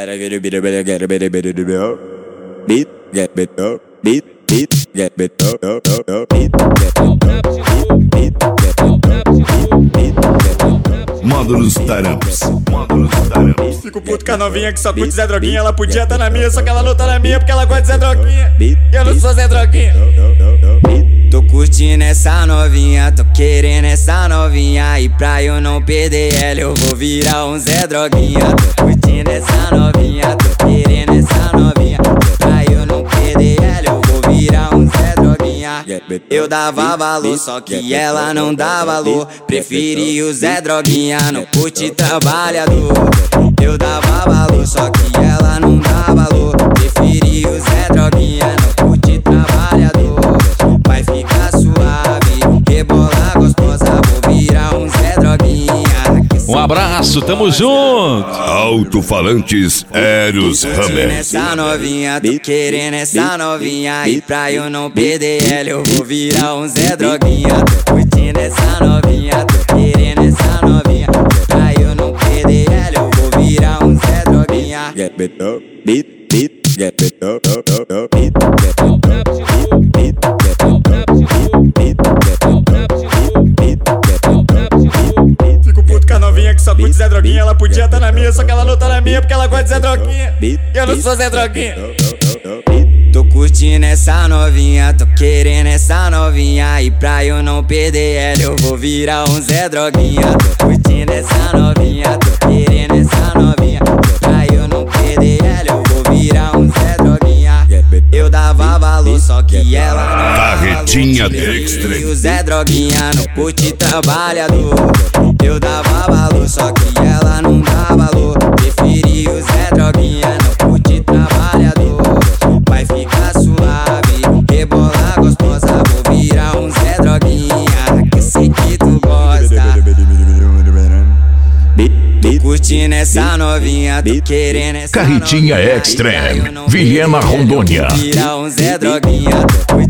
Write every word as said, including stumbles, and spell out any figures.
Gotta get a bit of better, get a bit of better, beat, get better, beat, beat, get better, beat, get Módulos Taramps. Módulos Taramps. Fico puto com a novinha que só curte Zé Droguinha. Ela podia estar na minha, só que ela não tá na minha porque ela gosta de Zé Droguinha. E eu não sou Zé Droguinha. Tô curtindo essa novinha, tô querendo essa novinha. E pra eu não perder ela, eu vou virar um Zé Droguinha. Tô curtindo essa novinha, tô querendo essa novinha. Pra eu não perder ela, eu vou virar um Zé Droguinha. Eu dava valor, só que ela não dá valor. Preferi o Zé Droguinha, não curte trabalhador. Eu dava valor, só que ela não dá valor. Preferi o Zé Droguinha, não curte trabalhador. Vai ficar suave, rebolar gostosa, vou virar um Zé Droguinha. Um abraço, tamo junto. Alto-falantes Eros Hammer. Essa novinha, tô querendo essa novinha. E pra eu não perder ela, eu vou virar um Zé Droguinha. Tô curtindo essa novinha, tô querendo essa novinha. Pra eu não perder ela, eu vou virar um Zé Droguinha. Get better, beat, beat, get better, beat, get Fico puto com a novinha que só curte Zé Droguinha. Ela podia estar na minha, só que ela não tá na minha porque ela gosta de Zé Droguinha. E eu não sou Zé Droguinha. Tô curtindo essa novinha, tô querendo essa novinha. E pra eu não perder ela, eu vou virar um Zé Droguinha. Tô curtindo essa novinha, tô querendo essa novinha. Pra eu não perder ela, eu vou virar um Zé Droguinha. Eu dava valor, só que ela não dá Carretinha valor. Dextre. E o Zé Droguinha não curte trabalhador. Eu dava valor, só que ela não dá valor. Preferi o Zé Droguinha, não curte trabalhador. Vai ficar suave, rebolar gostosa, vou virar um Zé Droguinha, que sei que tu gosta. Tô curtindo essa novinha, tô querendo essa Carretinha novinha. Extreme, E pra eu não Vilhena, perder ela, eu vou Rondônia. virar um Zé Droguinha, tô